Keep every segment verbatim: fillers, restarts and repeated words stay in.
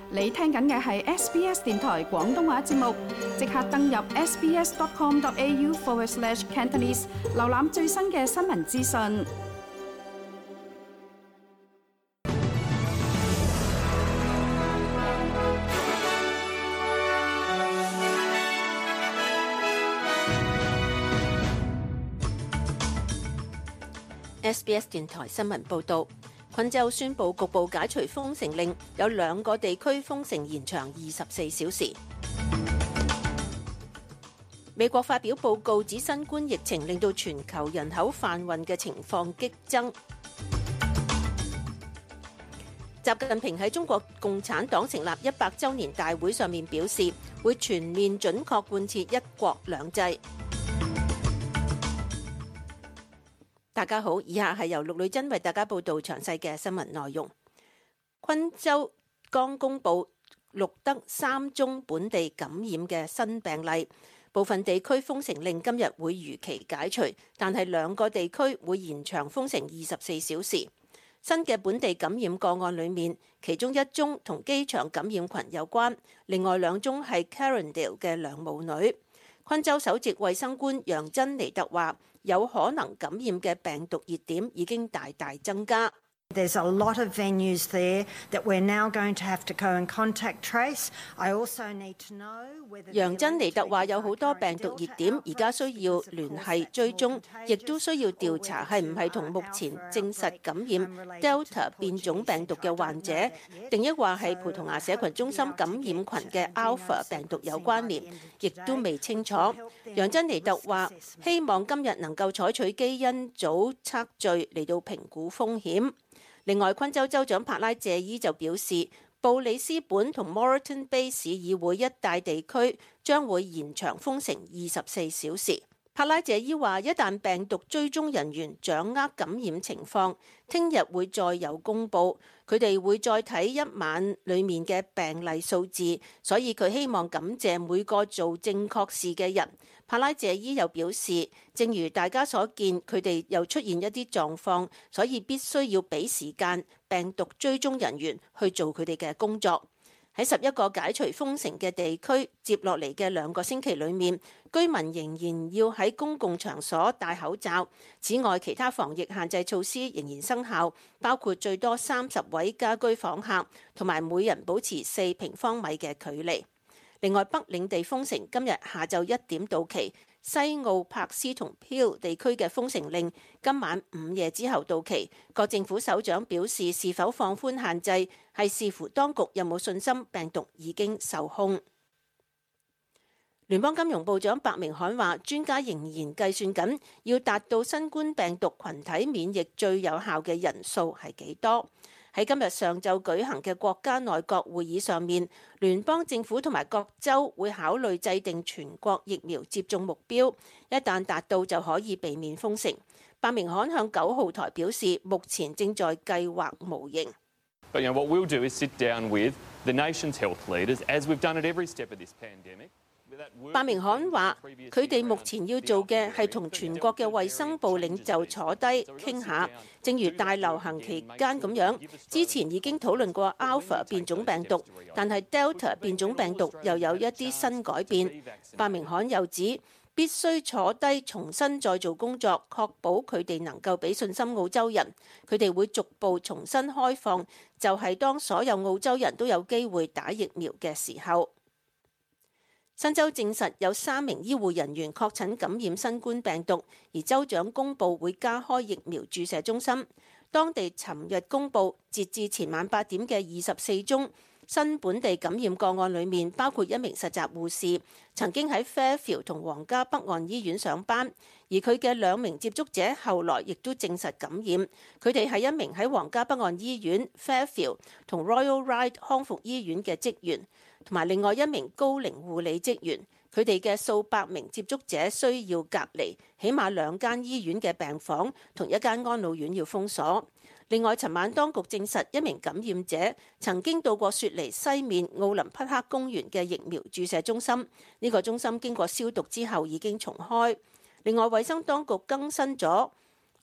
你聽緊嘅係 S B S 電台廣東話節目，即刻登入 sbs.com.au forward slash Cantonese， 瀏覽最新嘅新聞資訊。 S B S 電台新聞報導，昆州宣布局部解除封城令，有兩個地區封城延長二十四小時。美國發表報告指，新冠疫情令到全球人口販運嘅情況激增。習近平喺中國共產黨成立一百週年大會上面表示，會全面準確貫徹一國兩制。大家好，以下係由陸女珍為大家報道詳細嘅新聞內容。昆州剛公布錄得三宗本地感染嘅新病例，部分地區封城令今日會如期解除，但係兩個地區會延長封城二十四小時。新嘅本地感染個案裏面，其中一宗同機場感染群有關，另外兩宗係 Carindale 嘅兩母女。昆州首席衛生官楊珍尼特話，有可能感染嘅病毒熱點已經大大增加。 There's a lot of venues there that we're now going to have to go and contact trace. I also need to know whether 楊珍尼特話有好多病毒熱點，而家需要聯繫追蹤，亦都需要調查係唔係同目前證實感染 Delta 變種病毒嘅患者，定抑或係葡萄牙社群中心感染群嘅 Alpha 病毒有關聯，亦都未清楚。楊珍尼特話希望今日能夠採取基因組測序嚟到評估風險。另外，昆州州長帕拉謝伊就表示，布里斯本同 Moreton Bay 市議會一帶地區將會延長封城二十四小時。帕拉謝伊話，一旦病毒追蹤人員掌握感染情況，聽日會再有公佈，佢哋會再睇一晚裡面嘅病例數字，所以佢希望感謝每個做正確事嘅人。帕拉謝伊又表示，正如大家所見，佢哋又出現一啲狀況，所以必須要俾時間病毒追蹤人員去做佢哋嘅工作。喺十一個解除封城嘅地區，接落嚟嘅兩個星期裏面，居民仍然要喺公共場所戴口罩。此外，其他防疫限制措施仍然生效，包括最多三十位家居訪客，同埋每人保持四平方米嘅距離。另外，北領地封城今日下晝一點到期，西澳、柏斯同 Peel 地區嘅封城令今晚午夜之後到期。各政府首長表示，是否放寬限制係視乎當局有冇信心病毒已經受控。聯邦金融部長白明翰話，專家仍然計算緊要達到新冠病毒群體免疫最有效嘅人數係幾多。喺今日上晝舉行嘅國家內閣會議上面，聯邦政府同埋各州會考慮制定全國疫苗接種目標，一旦達到就可以避免封城。白明翰向九號台表示，目前正在計劃模型。 But you know, what we'll do is sit down with the nation's health leaders, as we've done at every step of this pandemic. 白明翰話：佢哋目前要做嘅係同全國嘅衛生部領袖坐低傾下，正如大流行期間咁樣。之前已經討論過 Alpha 變種病毒，但係 Delta 變種病毒又有一啲新改變。白明翰又指必須坐低重新再做工作，確保佢哋能夠俾信心澳洲人。佢哋會逐步重新開放，就係當所有澳洲人都有機會打疫苗嘅時候。新州證實有三名醫護人員確診感染新冠病毒，而州長公布會加開疫苗注射中心。當地尋日公布，截至前晚八點嘅二十四宗新本地感染個案裏面，包括一名實習護士，曾經喺 Fairfield 同皇家北岸醫院上班，而佢嘅兩名接觸者後來亦都證實感染。佢哋係一名喺皇家北岸醫院 Fairfield 同 Royal Ryde 康復醫院嘅職員，同埋另外一名高齡護理職員。佢哋嘅數百名接觸者需要隔離，起碼兩間醫院嘅病房同一間安老院要封鎖。另外，尋晚當局證實一名感染者曾經到過雪梨西面奧林匹克公園嘅疫苗注射中心，呢個中心經過消毒之後已經重開。另外，衛生當局更新咗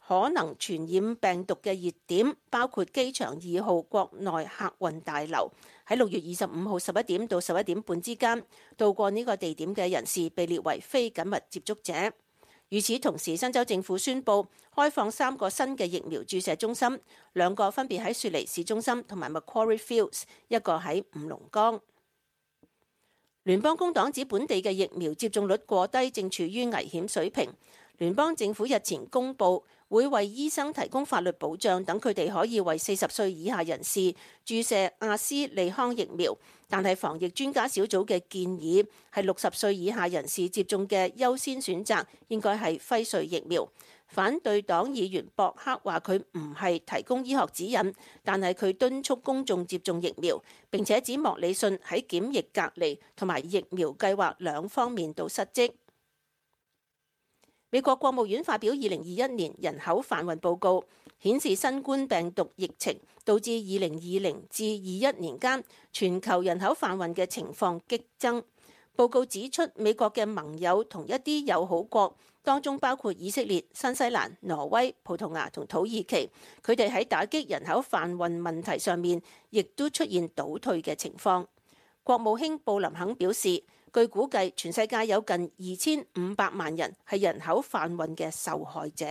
可能傳染病毒嘅熱點，包括機場二號國內客運大樓。喺六月二十五號十一點到十一點半之間到過呢個地點嘅人士被列為非緊密接觸者。與此同時，新州政府宣布開放三個新嘅疫苗注射中心，兩個分別喺雪梨市中心同埋 Macquarie Fields， 一個喺五龍崗。聯邦工黨指本地嘅疫苗接種率過低，正處於危險水平。聯邦政府日前公布會為醫生提供法律保障，等佢哋可以為四十歲以下人士注射阿斯利康疫苗。但係防疫專家小組嘅建議係六十歲以下人士接種嘅優先選擇應該係輝瑞疫苗。反對黨議員博克話佢唔係提供醫學指引，但係佢敦促公眾接種疫苗，並且指莫里遜喺檢疫隔離同埋疫苗計劃兩方面都失職。美國國務院發表二零二一年人口販運報告，顯示新冠病毒疫情導致二零二零至二一年間全球人口販運嘅情況激增。報告指出，美國嘅盟友同一啲友好國當中包括以色列、新西蘭、挪威、葡萄牙同土耳其，佢哋喺打擊人口販運問題上面亦都出現倒退嘅情況。國務卿布林肯表示，據估計，全世界有近二千五百萬人係人口販運嘅受害者。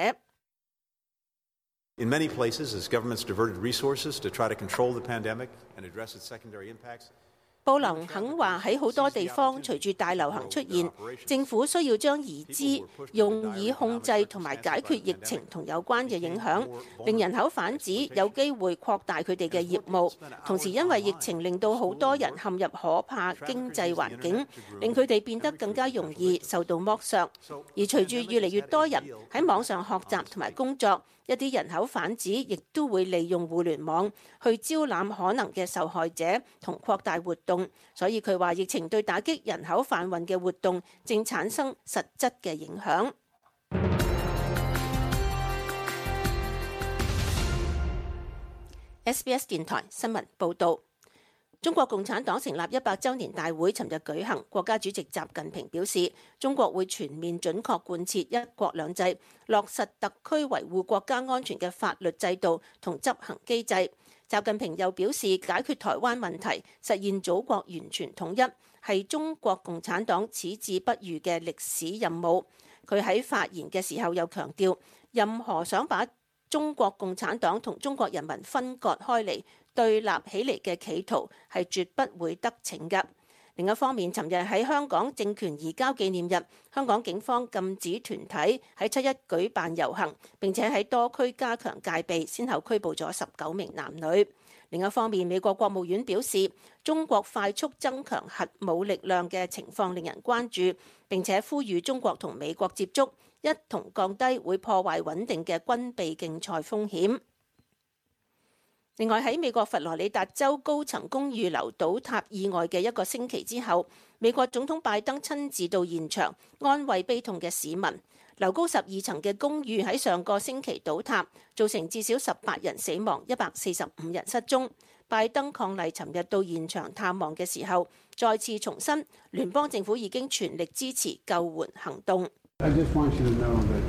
In many places, as governments diverted resources to try to control the pandemic and address its secondary impacts. 布林肯話喺好多地方，隨住大流行出現，政府需要將移資用以控制同埋解決疫情同有關嘅影響，令人口販子有機會擴大佢哋嘅業務。同時，因為疫情令到好多人陷入可怕經濟環境，令佢哋變得更加容易受到剝削。而隨住越嚟越多人喺網上學習同埋工作，一啲人口販子亦都會利用互聯網去招攬可能嘅受害者同擴大活動，所以佢話疫情對打擊人口販運嘅活動正產生實質嘅影響。S B S 電台新聞報導。中國共產黨成立一百週年大會尋日舉行，國家主席習近平表示，中國會全面準確貫徹一國兩制，落實特區維護國家安全嘅法律制度同執行機制。習近平又表示，解決台灣問題、實現祖國完全統一，係中國共產黨矢志不渝嘅歷史任務。佢喺發言嘅時候又強調，任何想把中國共產黨同中國人民分割開嚟、對立起嚟嘅企圖係絕不會得逞嘅。另一方面，尋日喺香港政權移交紀念日，香港警方禁止團體喺七一舉辦遊行，並且喺多區加強戒備，先後拘捕咗十九名男女。另一方面，美國國務院表示，中國快速增強核武力量嘅情況令人關注，並且呼籲中國同美國接觸，一同降低會破壞穩定嘅軍備競賽風險。另外，喺美國佛羅里達州高層公寓樓倒塌意外嘅一個星期之後，美國總統拜登親自到現場安慰悲痛嘅市民。樓高十二層嘅公寓喺上個星期倒塌，造成至少十八人死亡，一百四十五人失蹤。拜登伉儷尋日到現場探望嘅時候，再次重申聯邦政府已經全力支持救援行動。 I just want you to know that,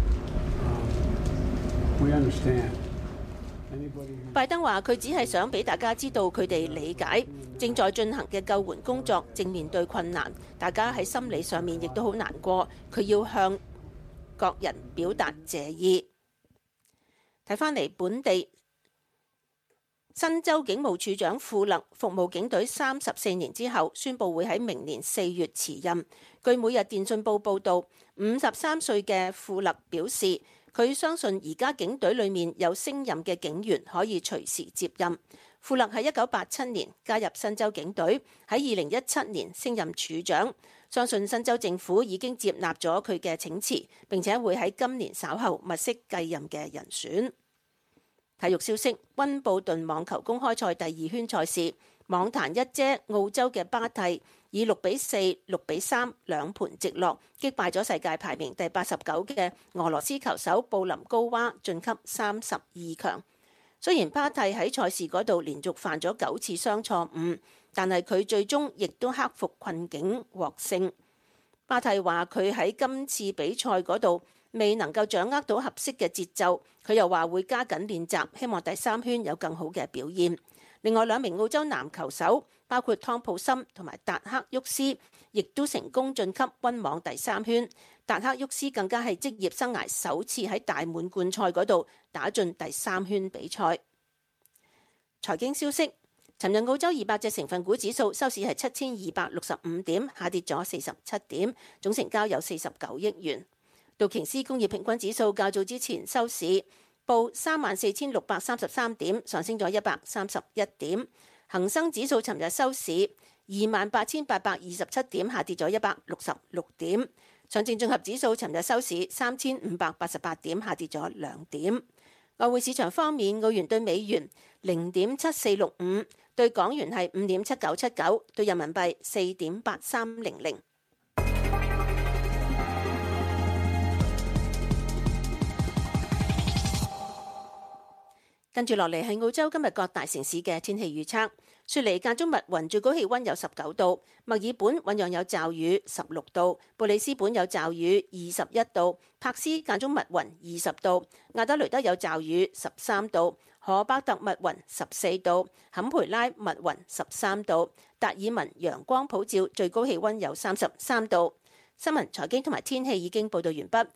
uh, we understand. 拜登話：佢只係想俾大家知道佢哋理解正在進行嘅救援工作，正面對困難，大家喺心理上面亦都好難過。佢要向各人表達謝意。睇返嚟本地，新州警務處長庫勒服務警隊三十四年之後，宣布會喺明年四月辭任。據每日電訊報報導，五十三歲嘅庫勒表示，佢相信而家警隊裏面有升任嘅警員可以隨時接任。庫勒喺一九八七年加入新州警隊，喺二零一七年升任處長。相信新州政府已經接納咗佢嘅請辭，並且會喺今年稍後物色繼任嘅人選。體育消息：溫布頓網球公開賽第二圈賽事，網壇一姐澳洲嘅巴蒂以六比四、六比三兩盤直落擊敗咗世界排名第八十九嘅俄羅斯球手布林高娃，晉級三十二強。雖然巴蒂喺賽事嗰度連續犯咗九次雙錯誤，但係佢最終亦都克服困境獲勝。巴蒂話佢喺今次比賽嗰度未能夠掌握到合適嘅節奏。佢又話會加緊練習，希望第三圈有更好嘅表現。另外兩名澳洲男球手，包括湯普森同埋達克沃斯，亦都成功晉級溫網第三圈。達克沃斯更加係職業生涯首次喺大滿貫賽嗰度打進第三圈比賽。財經消息，尋日澳洲二百隻成分股指數收市係七千二百六十五點，下跌咗四十七點，總成交有四十九億元。道瓊斯工業平均指數較早之前收市報三萬四千六百三十三點，上升咗一百三十一點。恒生指數尋日收市二萬八千八百二十七點，下跌咗一百六十六點。上證綜合指數尋日收市三千五百八十八點，下跌咗兩點。外匯市場方面，澳元對美元零點七四六五，對港元係五點七九七九，對人民幣四點八三零零。跟住落嚟係澳洲今日各大城市嘅天氣預測。雪梨間中密雲，最高氣溫有十九度；墨爾本醞釀有驟雨，十六度；布里斯本有驟雨，二十一度；柏斯間中密雲，二十度；亞德雷德有驟雨，十三度；荷巴特密雲，十四度；坎培拉密雲，十三度；達爾文陽光普照，最高氣溫有三十三度。新聞、財經同埋天氣已經報道完畢。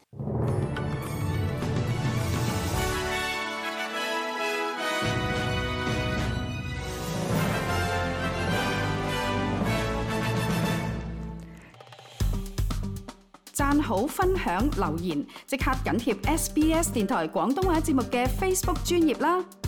讚好、分享、留言，即刻緊貼 S B S 電台廣東話節目嘅 Facebook 專頁啦！